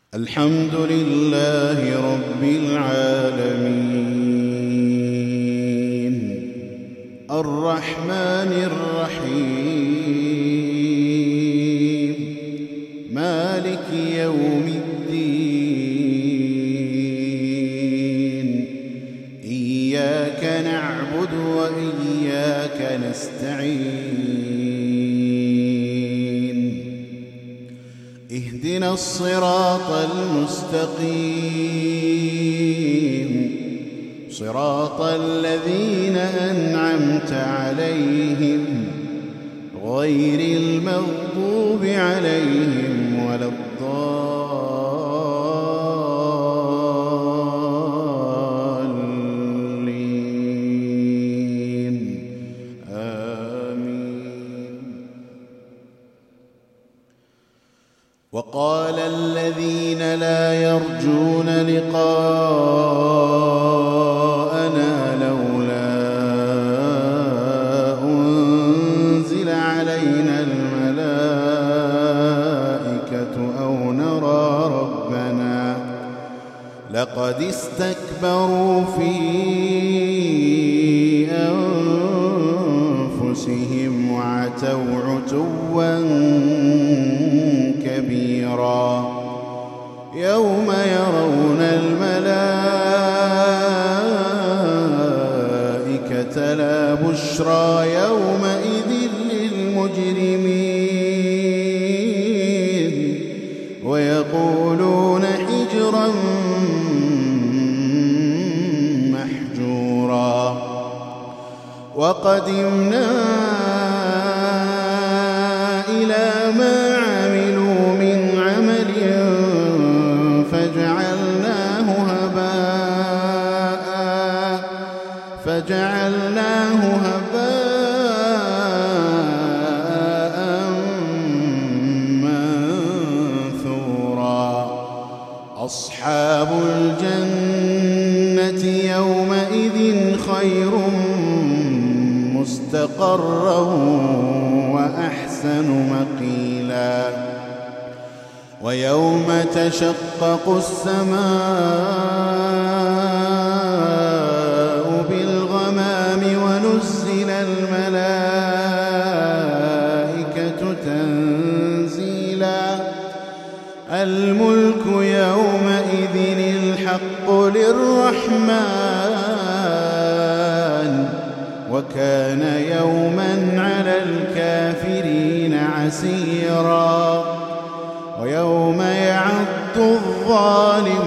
الحمد لله رب العالمين الرحمن الرحيم مالك يوم الدين إياك نعبد وإياك نستعين اهدنا الصراط المستقيم صراط الذين أنعمت عليهم غير المغضوب عليهم ولا الضالين آمين. وقال الذين لا يرجون لقاءنا لولا أنزل علينا الملائكة أو نرى ربنا لقد استكبروا في أنفسهم وعتوا عتوا كبيرا يوم يرون الملائكة لا بشرى يومئذ للمجرمين ويقولون حجرا محجورا. وقدمنا إلى ما عملوا من عمل فجعلناه هباء منثورا. أصحاب الجنة يومئذ خير مستقرا وأحسن مقيلا. ويوم تشقق السماء بالغمام ونزل الملائكة تنزيلا. الملك يومئذ الحق للرحمن وكان يوما على الكافرين عسيرا. ويوم يعض الظالم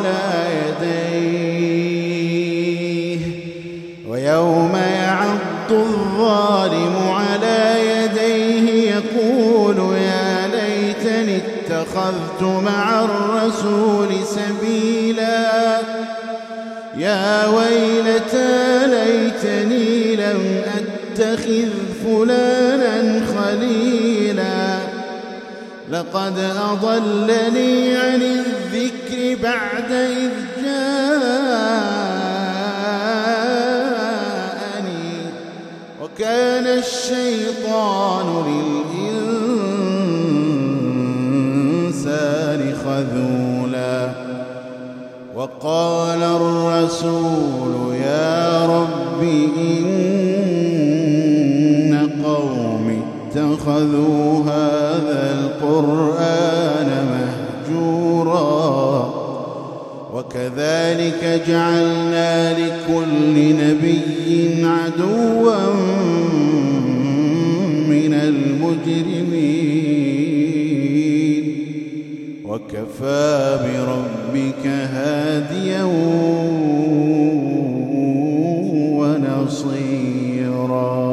على يديه يقول يا ليتني اتخذت مع الرسول سبيلا. يا ويلتى ليتني لم أتخذ فلانا خليلا لقد أضلني عن الذكر بعد إذ جاءني وكان الشيطان للإنسان خذولا. وقال الرسول يا رب إن قومي اتخذوا هذا القرآن مهجورا. وكذلك جعلنا لكل نبي عدوا من المجرمين وكفى بربك هاديا ونصيرا.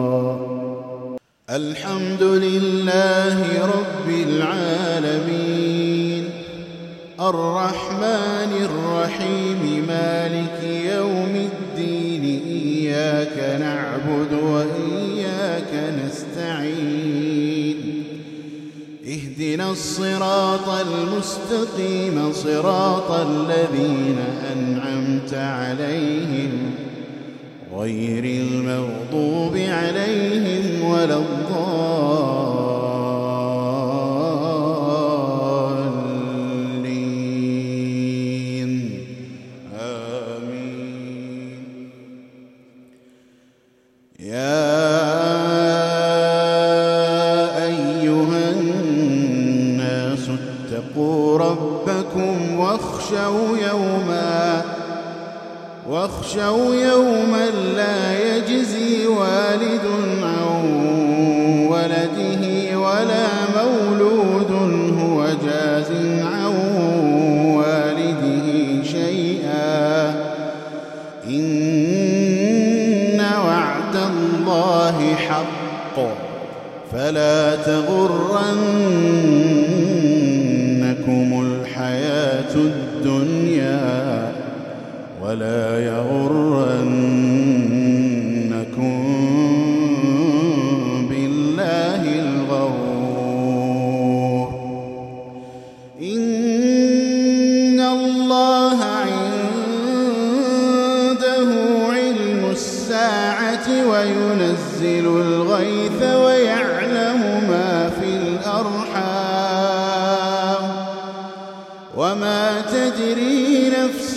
الحمد لله رب العالمين الرحمن الرحيم مالك يوم الدين إياك نعبد وإياك نستعين اهدنا الصراط المستقيم صراط الذين أنعمت عليهم غير المغضوب عليهم ولا الضالين اتقوا ربكم واخشوا يوما لا يجزي والد عن ولده ولا مولود هو جاز عن والده شيئا إن وعد الله حق فلا تغرنكم الحياة الدنيا ولا يغرنكم بالله الغرور إن الله عنده علم الساعة وينزل الغيث ويعلم ما في الأرحام وما تدري نفس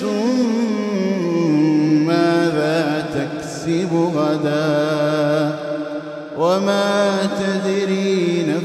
ماذا تكسب غدا وما تدري